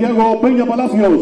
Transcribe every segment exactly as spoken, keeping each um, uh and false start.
Santiago Peña Palacios.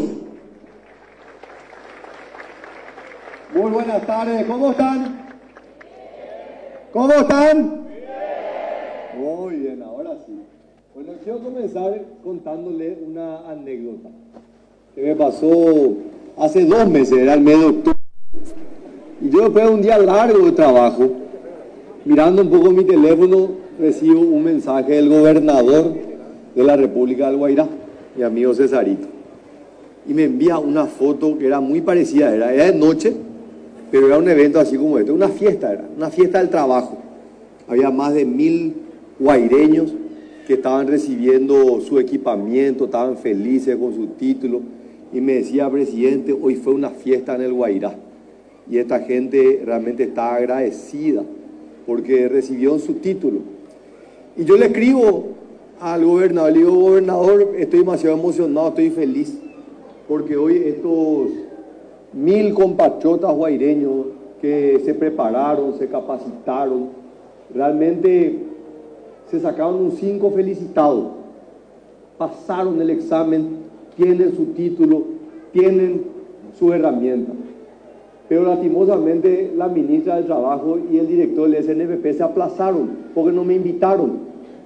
Muy buenas tardes, ¿cómo están? ¿Cómo están? Muy bien, ahora sí. Bueno, quiero comenzar contándole una anécdota que me pasó hace dos meses, era el mes de octubre. Y yo después de un día largo de trabajo, mirando un poco mi teléfono, recibo un mensaje del gobernador de la República del Guairá, mi amigo Cesarito. Y me envía una foto que era muy parecida, era, era de noche, pero era un evento así como este, una fiesta, era una fiesta del trabajo. Había más de mil guaireños que estaban recibiendo su equipamiento, estaban felices con su título. Y me decía, presidente, hoy fue una fiesta en el Guairá. Y esta gente realmente está agradecida porque recibieron su título. Y yo le escribo al gobernador, le digo, gobernador, estoy demasiado emocionado, estoy feliz, porque hoy estos mil compatriotas guaireños que se prepararon, se capacitaron, realmente se sacaron un cinco felicitados, pasaron el examen, tienen su título, tienen su herramienta. Pero lastimosamente la ministra del Trabajo y el director del S N P P se aplazaron porque no me invitaron.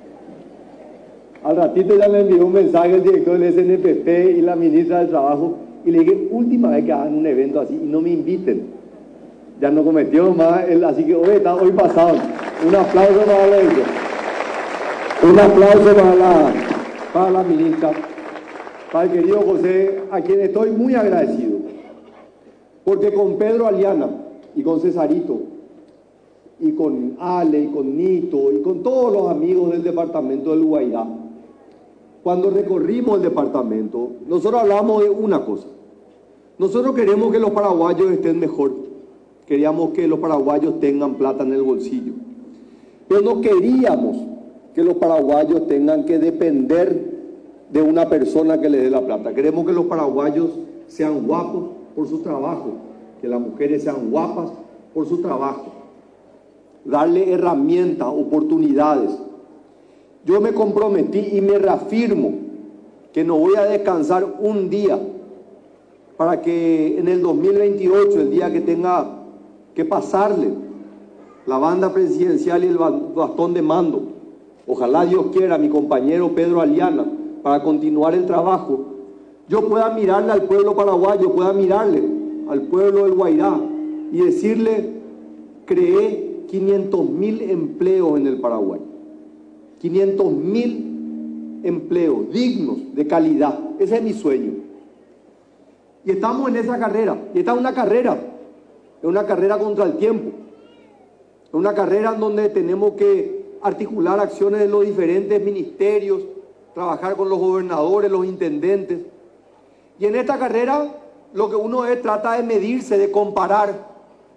Al ratito ya me envió un mensaje el director del S N P P y la ministra del Trabajo y le dije, última vez que hagan un evento así y no me inviten. Ya no cometió más, el, así que hoy está, hoy pasado. Un aplauso para la ella. Un aplauso para la, para la ministra, para el querido José, a quien estoy muy agradecido. Porque con Pedro Aliana y con Cesarito y con Ale y con Nito y con todos los amigos del departamento del Guairá, cuando recorrimos el departamento, nosotros hablamos de una cosa. Nosotros queremos que los paraguayos estén mejor. Queríamos que los paraguayos tengan plata en el bolsillo. Pero no queríamos que los paraguayos tengan que depender de una persona que les dé la plata. Queremos que los paraguayos sean guapos por su trabajo, que las mujeres sean guapas por su trabajo, darle herramientas, oportunidades. Yo me comprometí y me reafirmo que no voy a descansar un día para que en el dos mil veintiocho, el día que tenga que pasarle la banda presidencial y el bastón de mando, ojalá Dios quiera, mi compañero Pedro Aliana, para continuar el trabajo, yo pueda mirarle al pueblo paraguayo, pueda mirarle al pueblo del Guairá y decirle, creé quinientos mil empleos en el Paraguay, quinientos mil empleos dignos, de calidad. Ese es mi sueño. Y estamos en esa carrera, y esta es una carrera, es una carrera contra el tiempo, es una carrera en donde tenemos que articular acciones de los diferentes ministerios, trabajar con los gobernadores, los intendentes. Y en esta carrera lo que uno es, trata de medirse, de comparar.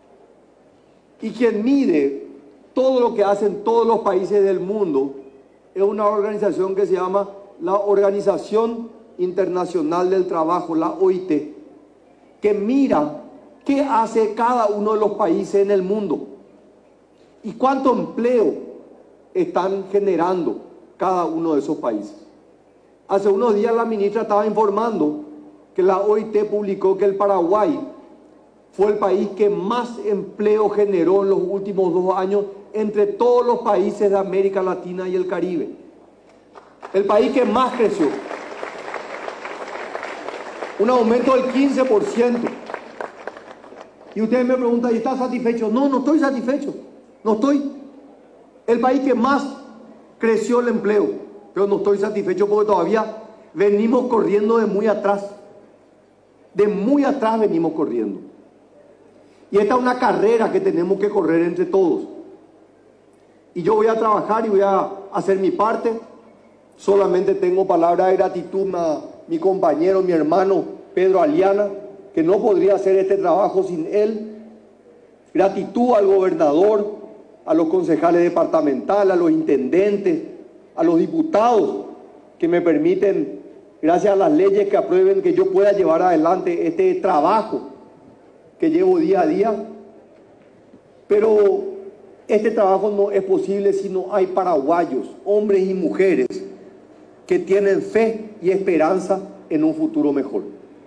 Y quien mide todo lo que hacen todos los países del mundo es una organización que se llama la Organización Internacional del Trabajo, la O I T, que mira qué hace cada uno de los países en el mundo y cuánto empleo están generando cada uno de esos países. Hace unos días la ministra estaba informando que la O I T publicó que el Paraguay fue el país que más empleo generó en los últimos dos años entre todos los países de América Latina y el Caribe. El país que más creció. Un aumento del quince por ciento. Y ustedes me preguntan, ¿y estás satisfecho? No, no estoy satisfecho. No estoy. El país que más creció el empleo. Pero no estoy satisfecho porque todavía venimos corriendo de muy atrás. De muy atrás venimos corriendo. Y esta es una carrera que tenemos que correr entre todos. Y yo voy a trabajar y voy a hacer mi parte. Solamente tengo palabras de gratitud a mi compañero, mi hermano Pedro Aliana, que no podría hacer este trabajo sin él. Gratitud al gobernador, a los concejales departamentales, a los intendentes, a los diputados que me permiten, gracias a las leyes que aprueben, que yo pueda llevar adelante este trabajo que llevo día a día. Pero este trabajo no es posible si no hay paraguayos, hombres y mujeres, que tienen fe y esperanza en un futuro mejor.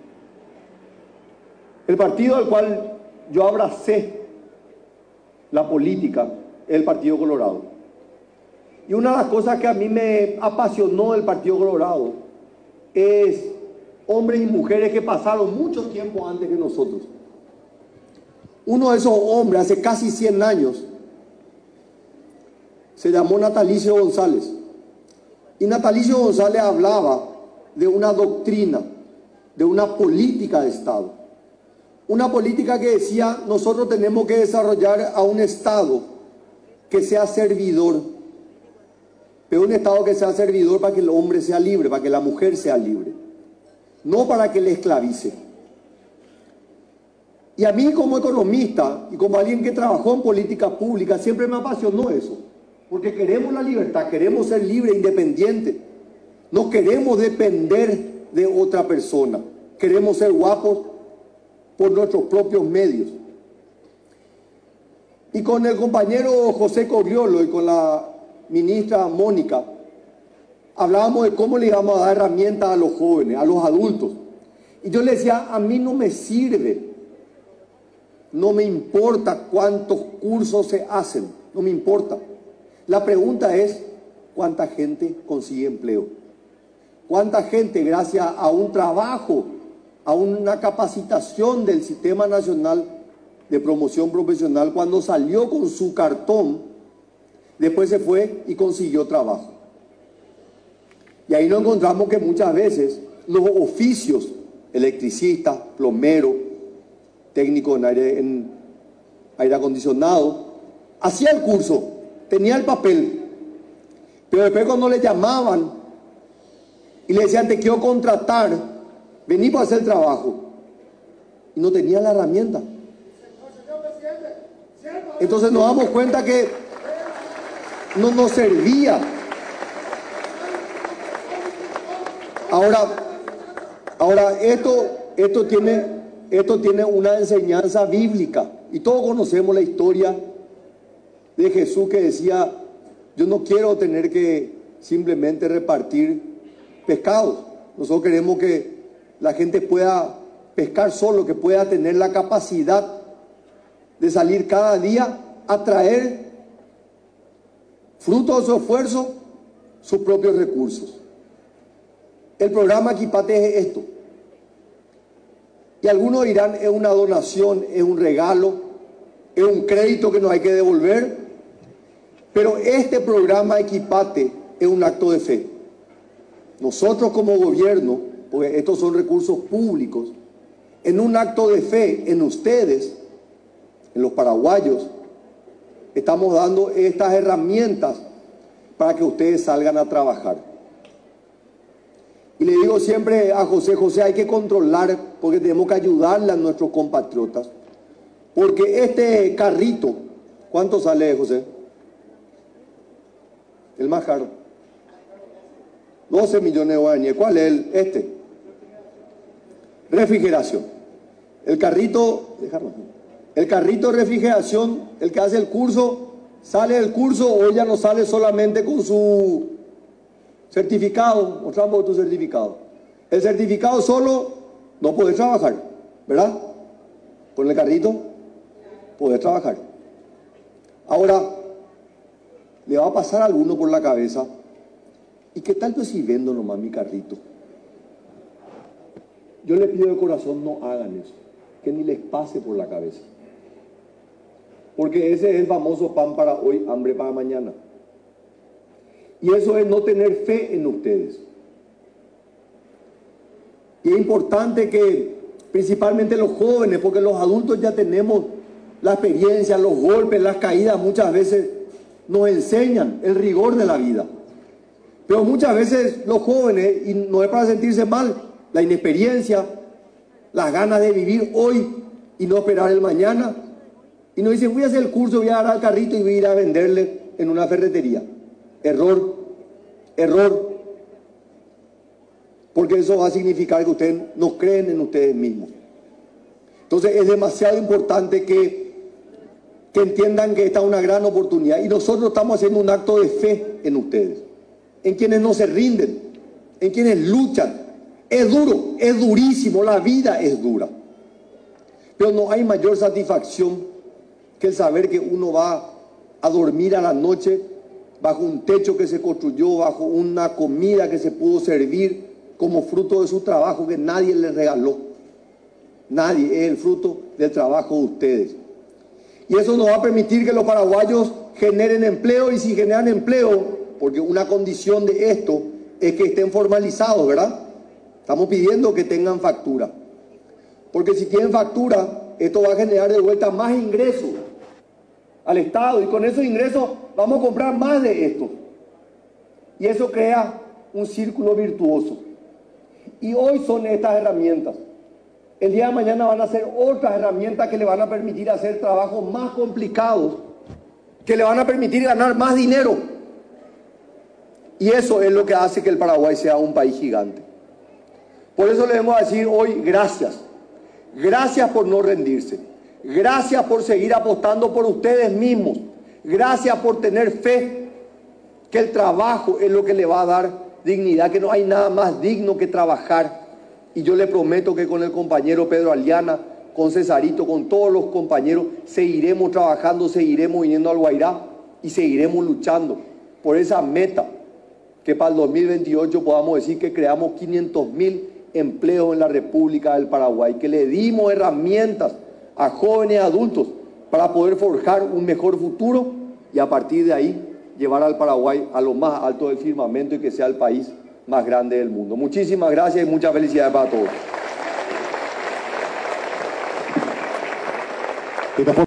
El partido al cual yo abracé la política es el Partido Colorado. Y una de las cosas que a mí me apasionó del Partido Colorado es hombres y mujeres que pasaron mucho tiempo antes que nosotros. Uno de esos hombres, hace casi cien años, se llamó Natalicio González. Y Natalicio González hablaba de una doctrina, de una política de Estado. Una política que decía, nosotros tenemos que desarrollar a un Estado que sea servidor. Pero un Estado que sea servidor para que el hombre sea libre, para que la mujer sea libre. No para que le esclavice. Y a mí como economista y como alguien que trabajó en política pública, siempre me apasionó eso. Porque queremos la libertad, queremos ser libres, independientes. No queremos depender de otra persona. Queremos ser guapos por nuestros propios medios. Y con el compañero José Corriolo y con la ministra Mónica, hablábamos de cómo le íbamos a dar herramientas a los jóvenes, a los adultos. Y yo le decía, a mí no me sirve, no me importa cuántos cursos se hacen, no me importa. La pregunta es, ¿cuánta gente consigue empleo? ¿Cuánta gente, gracias a un trabajo, a una capacitación del Sistema Nacional de Promoción Profesional, cuando salió con su cartón, después se fue y consiguió trabajo? Y ahí nos encontramos que muchas veces los oficios, electricista, plomero, técnico en aire, en aire acondicionado, hacía el curso, tenía el papel, pero después cuando le llamaban y le decían, te quiero contratar, vení para hacer el trabajo, y no tenía la herramienta. Entonces nos damos cuenta que no nos servía. Ahora, ahora esto, esto, tiene, esto tiene una enseñanza bíblica, y todos conocemos la historia de Jesús que decía, yo no quiero tener que simplemente repartir pescados. Nosotros queremos que la gente pueda pescar solo, que pueda tener la capacidad de salir cada día a traer fruto de su esfuerzo sus propios recursos. El programa Equipate es esto. Y algunos dirán, es una donación, es un regalo, es un crédito que nos hay que devolver. Pero este programa Equipate es un acto de fe. Nosotros como gobierno, porque estos son recursos públicos, en un acto de fe en ustedes, en los paraguayos, estamos dando estas herramientas para que ustedes salgan a trabajar. Y le digo siempre a José, José, hay que controlar, porque tenemos que ayudarle a nuestros compatriotas. Porque este carrito, ¿cuánto sale, José? El más caro. doce millones de guaraníes. ¿Cuál es el? Este. Refrigeración. El carrito, déjalo. El carrito de refrigeración, el que hace el curso, sale del curso o ya no sale solamente con su certificado. Mostramos tu certificado. El certificado solo no puede trabajar, ¿verdad? Con el carrito puede trabajar. Ahora, le va a pasar a alguno por la cabeza, ¿y qué tal pues si vendo nomás mi carrito? Yo le pido de corazón, no hagan eso, que ni les pase por la cabeza. Porque ese es el famoso pan para hoy, hambre para mañana. Y eso es no tener fe en ustedes. Y es importante que, principalmente los jóvenes, porque los adultos ya tenemos la experiencia, los golpes, las caídas, muchas veces nos enseñan el rigor de la vida. Pero muchas veces los jóvenes, y no es para sentirse mal, la inexperiencia, las ganas de vivir hoy y no esperar el mañana, y nos dicen, voy a hacer el curso, voy a agarrar el carrito y voy a ir a venderle en una ferretería. Error, error, porque eso va a significar que ustedes no creen en ustedes mismos. Entonces es demasiado importante que, que entiendan que esta es una gran oportunidad, y nosotros estamos haciendo un acto de fe en ustedes, en quienes no se rinden, en quienes luchan, Es duro, es durísimo, la vida es dura. Pero no hay mayor satisfacción que el saber que uno va a dormir a la noche bajo un techo que se construyó, bajo una comida que se pudo servir como fruto de su trabajo que nadie le regaló. Nadie, es el fruto del trabajo de ustedes. Y eso nos va a permitir que los paraguayos generen empleo, y si generan empleo, porque una condición de esto es que estén formalizados, ¿verdad? Estamos pidiendo que tengan factura. Porque si tienen factura, esto va a generar de vuelta más ingresos al Estado, y con esos ingresos vamos a comprar más de esto. Y eso crea un círculo virtuoso. Y hoy son estas herramientas. El día de mañana van a ser otras herramientas que le van a permitir hacer trabajos más complicados, que le van a permitir ganar más dinero. Y eso es lo que hace que el Paraguay sea un país gigante. Por eso le debemos decir hoy gracias. Gracias por no rendirse. Gracias por seguir apostando por ustedes mismos. Gracias por tener fe que el trabajo es lo que le va a dar dignidad, que no hay nada más digno que trabajar. Y yo le prometo que con el compañero Pedro Aliana, con Cesarito, con todos los compañeros, seguiremos trabajando, seguiremos viniendo al Guairá y seguiremos luchando por esa meta, que para el dos mil veintiocho podamos decir que creamos quinientos mil empleos en la República del Paraguay, que le dimos herramientas a jóvenes y adultos para poder forjar un mejor futuro y a partir de ahí llevar al Paraguay a lo más alto del firmamento y que sea el país más grande del mundo. Muchísimas gracias y muchas felicidades para todos.